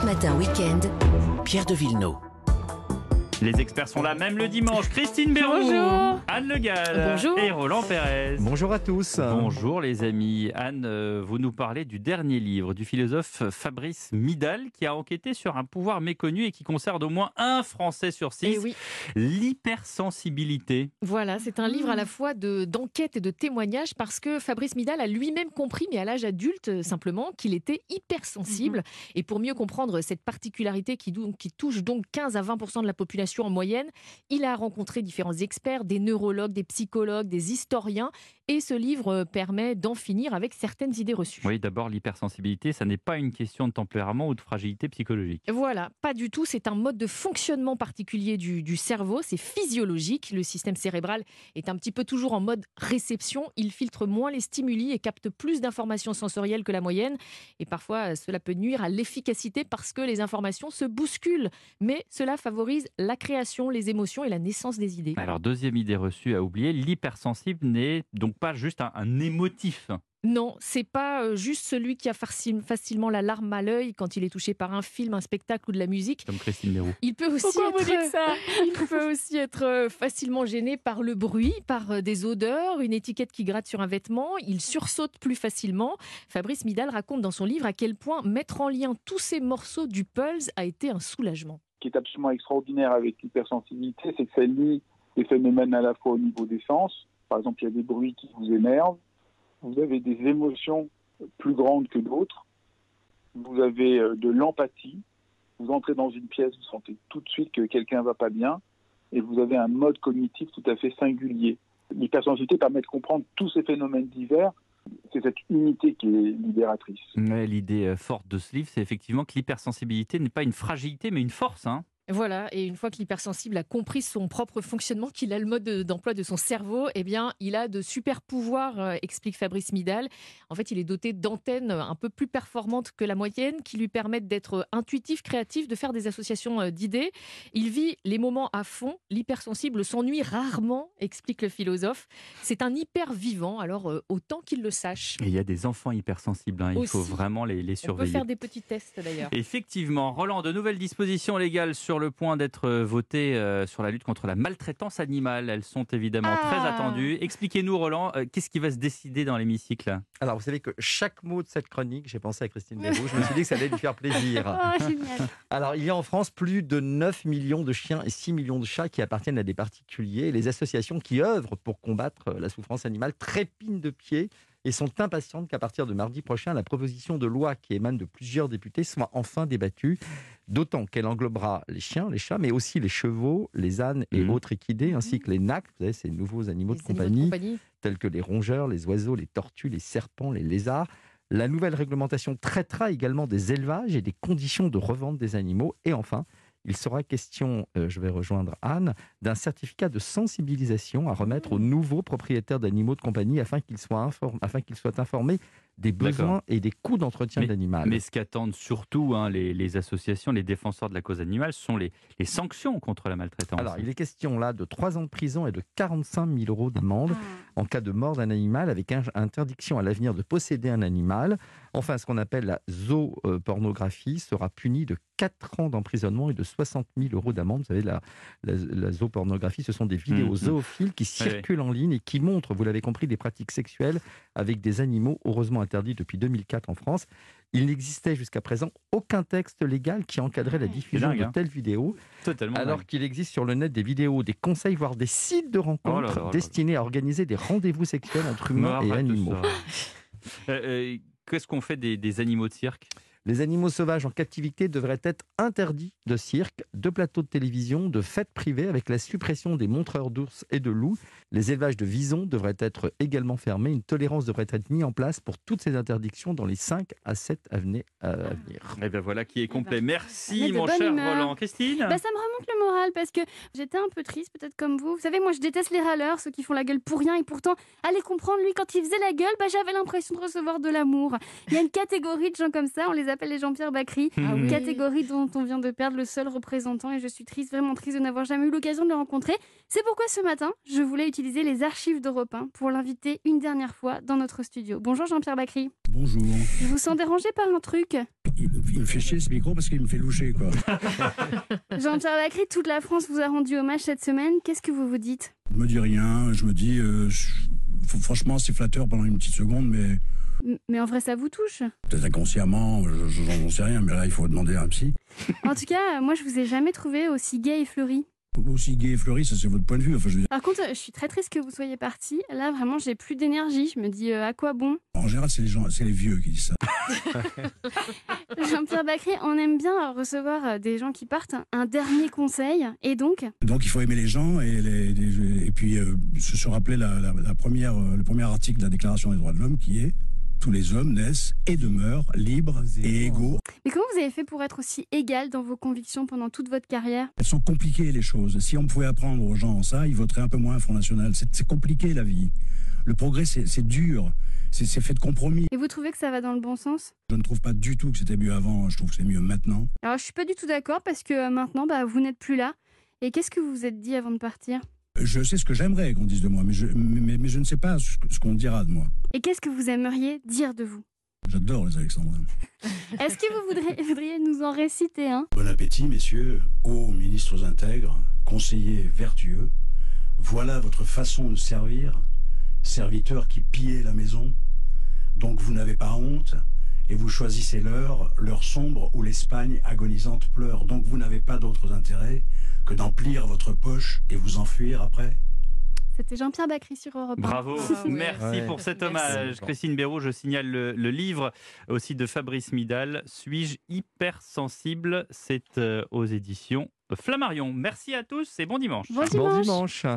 Matin Week-end, Pierre de Villeneuve. Les experts sont là même le dimanche. Christine Béroux, Bonjour. Anne Le Gall et Roland Pérez. Bonjour à tous. Bonjour les amis. Anne, vous nous parlez du dernier livre du philosophe Fabrice Midal qui a enquêté sur un pouvoir méconnu et qui concerne au moins un Français sur 6. Oui. L'hypersensibilité. Voilà, c'est un livre à la fois d'enquête et de témoignage parce que Fabrice Midal a lui-même compris, mais à l'âge adulte simplement, qu'il était hypersensible. Et pour mieux comprendre cette particularité qui touche donc 15 à 20% de la population en moyenne, il a rencontré différents experts, des neurologues, des psychologues, des historiens. Et ce livre permet d'en finir avec certaines idées reçues. Oui, d'abord l'hypersensibilité, ça n'est pas une question de tempérament ou de fragilité psychologique. Voilà, pas du tout. C'est un mode de fonctionnement particulier du cerveau. C'est physiologique. Le système cérébral est un petit peu toujours en mode réception. Il filtre moins les stimuli et capte plus d'informations sensorielles que la moyenne. Et parfois, cela peut nuire à l'efficacité parce que les informations se bousculent. Mais cela favorise la création, les émotions et la naissance des idées. Alors, deuxième idée reçue à oublier, l'hypersensible n'est donc pas juste un émotif. Non, c'est pas juste celui qui a facilement la larme à l'œil quand il est touché par un film, un spectacle ou de la musique. Comme Christine Béroux. Il peut aussi être facilement gêné par le bruit, par des odeurs, une étiquette qui gratte sur un vêtement. Il sursaute plus facilement. Fabrice Midal raconte dans son livre à quel point mettre en lien tous ces morceaux du puzzle a été un soulagement. Ce qui est absolument extraordinaire avec l'hypersensibilité, c'est que ça lie des phénomènes à la fois au niveau des sens. Par exemple, il y a des bruits qui vous énervent. Vous avez des émotions plus grandes que d'autres. Vous avez de l'empathie. Vous entrez dans une pièce, vous sentez tout de suite que quelqu'un ne va pas bien. Et vous avez un mode cognitif tout à fait singulier. L'hypersensibilité permet de comprendre tous ces phénomènes divers. C'est cette unité qui est libératrice. Ouais, l'idée forte de ce livre, c'est effectivement que l'hypersensibilité n'est pas une fragilité, mais une force. Voilà, et une fois que l'hypersensible a compris son propre fonctionnement, qu'il a le mode d'emploi de son cerveau, eh bien, il a de super pouvoirs, explique Fabrice Midal. En fait, il est doté d'antennes un peu plus performantes que la moyenne, qui lui permettent d'être intuitif, créatif, de faire des associations d'idées. Il vit les moments à fond. L'hypersensible s'ennuie rarement, explique le philosophe. C'est un hyper vivant, alors autant qu'il le sache. Et il y a des enfants hypersensibles, il faut vraiment les surveiller. On peut faire des petits tests d'ailleurs. Effectivement, Roland, de nouvelles dispositions légales sur le point d'être votées sur la lutte contre la maltraitance animale. Elles sont évidemment très attendues. Expliquez-nous, Roland, qu'est-ce qui va se décider dans l'hémicycle ? Alors, vous savez que chaque mot de cette chronique, j'ai pensé à Christine Béroux, je me suis dit que ça allait lui faire plaisir. Génial. Alors, il y a en France plus de 9 millions de chiens et 6 millions de chats qui appartiennent à des particuliers. Les associations qui œuvrent pour combattre la souffrance animale trépignent de pied et sont impatientes qu'à partir de mardi prochain, la proposition de loi qui émane de plusieurs députés soit enfin débattue, d'autant qu'elle englobera les chiens, les chats, mais aussi les chevaux, les ânes et autres équidés, ainsi que les nacs, vous savez, ces nouveaux animaux de compagnie, tels que les rongeurs, les oiseaux, les tortues, les serpents, les lézards. La nouvelle réglementation traitera également des élevages et des conditions de revente des animaux. Et enfin, il sera question, je vais rejoindre Anne, d'un certificat de sensibilisation à remettre aux nouveaux propriétaires d'animaux de compagnie afin qu'ils soient informés des besoins et des coûts d'entretien de l'animal. Mais ce qu'attendent surtout les associations, les défenseurs de la cause animale, sont les sanctions contre la maltraitance. Alors, il est question là de 3 ans de prison et de 45 000 € d'amende en cas de mort d'un animal, avec interdiction à l'avenir de posséder un animal. Enfin, ce qu'on appelle la zoopornographie sera puni de 4 ans d'emprisonnement et de 60 000 € d'amende. Vous savez, la zoopornographie, ce sont des vidéos zoophiles qui circulent en ligne et qui montrent, vous l'avez compris, des pratiques sexuelles avec des animaux, heureusement interdits depuis 2004 en France. Il n'existait jusqu'à présent aucun texte légal qui encadrait la diffusion de telles vidéos, alors qu'il existe sur le net des vidéos, des conseils, voire des sites de rencontres destinés à organiser des rendez-vous sexuels entre humains et animaux. Qu'est-ce qu'on fait des animaux de cirque ? Les animaux sauvages en captivité devraient être interdits de cirque, de plateaux de télévision, de fêtes privées, avec la suppression des montreurs d'ours et de loups. Les élevages de visons devraient être également fermés. Une tolérance devrait être mise en place pour toutes ces interdictions dans les 5 à 7 années à venir. Et bien voilà qui est complet. Merci mon cher Roland. Christine ? Ça me remonte remonte le moral parce que j'étais un peu triste, peut-être comme vous. Vous savez, moi, je déteste les râleurs, ceux qui font la gueule pour rien. Et pourtant, allez comprendre, lui, quand il faisait la gueule, j'avais l'impression de recevoir de l'amour. Il y a une catégorie de gens comme ça, on les appelle les Jean-Pierre Bacry. Une catégorie dont on vient de perdre le seul représentant. Et je suis triste, vraiment triste de n'avoir jamais eu l'occasion de le rencontrer. C'est pourquoi ce matin, je voulais utiliser les archives d'Europe 1 pour l'inviter une dernière fois dans notre studio. Bonjour Jean-Pierre Bacry. Bonjour. Je vous sens dérangé par un truc. Il me fait chier ce micro parce qu'il me fait loucher, quoi. Jean-Pierre Bacry, toute la France vous a rendu hommage cette semaine. Qu'est-ce que vous vous dites ? Je me dis rien, je me dis... franchement, c'est flatteur pendant une petite seconde, Mais en vrai, ça vous touche ? peut-être inconsciemment, j'en sais rien, mais là, il faut demander à un psy. En tout cas, moi, je vous ai jamais trouvé aussi gai et fleuri. Aussi gai et fleuri, ça c'est votre point de vue. Enfin, je veux dire, Par contre, je suis très triste que vous soyez parti. Là, vraiment, j'ai plus d'énergie. Je me dis, à quoi bon ? en général, c'est les vieux qui disent ça. Jean-Pierre Bacry, on aime bien recevoir des gens qui partent. Un dernier conseil, et donc ? Donc, il faut aimer les gens et puis se rappeler le premier article de la Déclaration des droits de l'homme qui est « Tous les hommes naissent et demeurent libres et égaux ». Mais comment vous avez fait pour être aussi égal dans vos convictions pendant toute votre carrière ? Elles sont compliquées, les choses. Si on pouvait apprendre aux gens ça, ils voteraient un peu moins Front National. C'est compliqué, la vie. Le progrès, c'est dur. C'est fait de compromis. Et vous trouvez que ça va dans le bon sens ? Je ne trouve pas du tout que c'était mieux avant. Je trouve que c'est mieux maintenant. Alors, je suis pas du tout d'accord parce que maintenant, vous n'êtes plus là. Et qu'est-ce que vous vous êtes dit avant de partir ? Je sais ce que j'aimerais qu'on dise de moi, mais je ne sais pas ce qu'on dira de moi. Et qu'est-ce que vous aimeriez dire de vous ? J'adore les Alexandrins. Est-ce que vous voudriez nous en réciter un ? Bon appétit, messieurs, ô ministres intègres, conseillers vertueux. Voilà votre façon de servir, serviteurs qui pillez la maison. Donc vous n'avez pas honte, et vous choisissez l'heure sombre où l'Espagne agonisante pleure. Donc vous n'avez pas d'autres intérêts que d'emplir votre poche et vous enfuir après. C'était Jean-Pierre Bacry sur Europe 1. Bravo, merci pour cet hommage. Merci. Christine Béraud, je signale le livre aussi de Fabrice Midal, Suis-je hypersensible ? C'est aux éditions Flammarion. Merci à tous et bon dimanche. Bon Bon dimanche. dimanche.